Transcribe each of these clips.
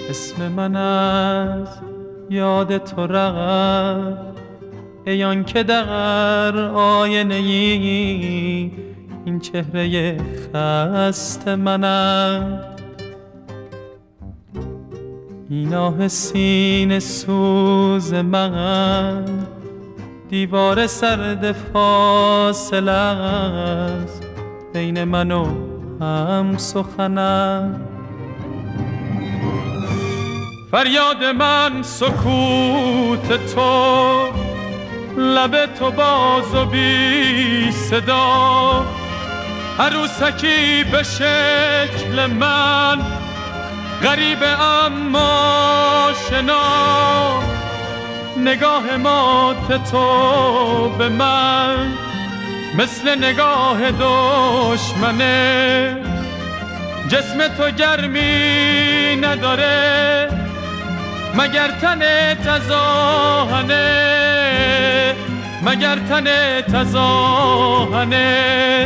اسم من از یاد تو رفت، ای آن که در آینه ای این چهره خسته منم. این آه سینه سوز من دیوار سرد فاصله است بین من و هم سخنم. فریاد من سکوت تو، لب تو باز و بی صدا، عروسکی به شکل من، غریب اما آشنا. نگاه مات تو به من مثل نگاه دشمنه. جسم تو گرمی نداره مگر تنت از آهنه، مگر تنت از آهنه.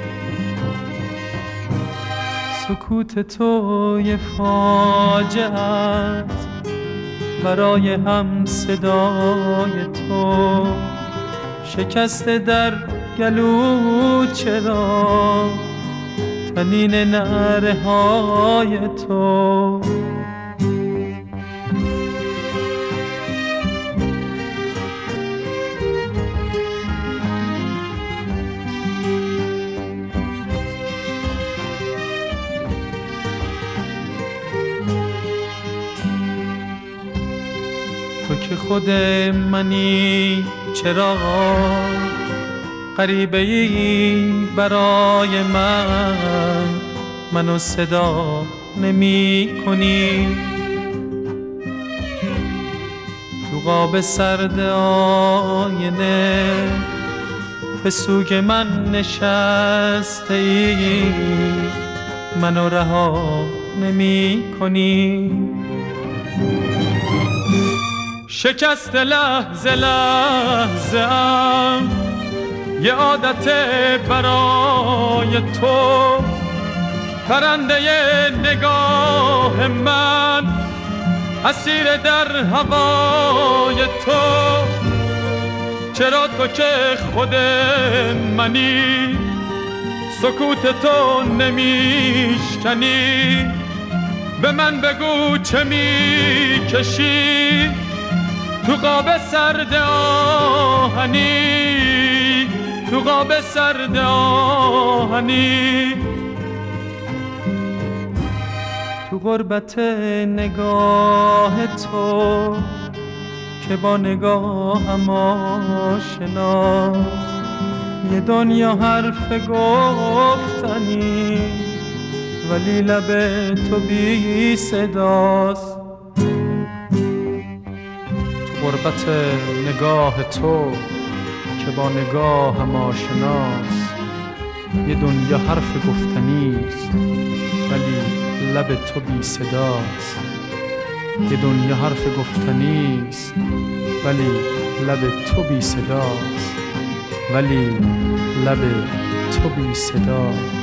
سکوت تو یه فاجعه است برای هم صدای تو، شکسته در گلو چرا طنین نعره های تو. تو که خود منی چرا غریبه ای برای من، منو صدا نمی کنی. تو قاب سرد آینه به سوگ من نشسته ای، منو رها نمی کنی. شکست لحظه لحظه ام یه عادت برای تو، پرنده نگاه من اسیر در هوای تو. چرا تو که خود منی سکوت تو نمیشکنی؟ به من بگو چه میکشی تو قاب سرد آهنی، تو قاب سرد آهنی. تو غربت نگاه تو که با نگاهم آشناست، یه دنیا حرف گفتنی ولی لب تو بی صداست. غربت نگاه تو که با نگاهم آشناست، یه دنیا حرف گفتنیست ولی لب تو بی صداست. یه دنیا حرف گفتنیست ولی لب تو بی صداست، ولی لب تو بی صداست.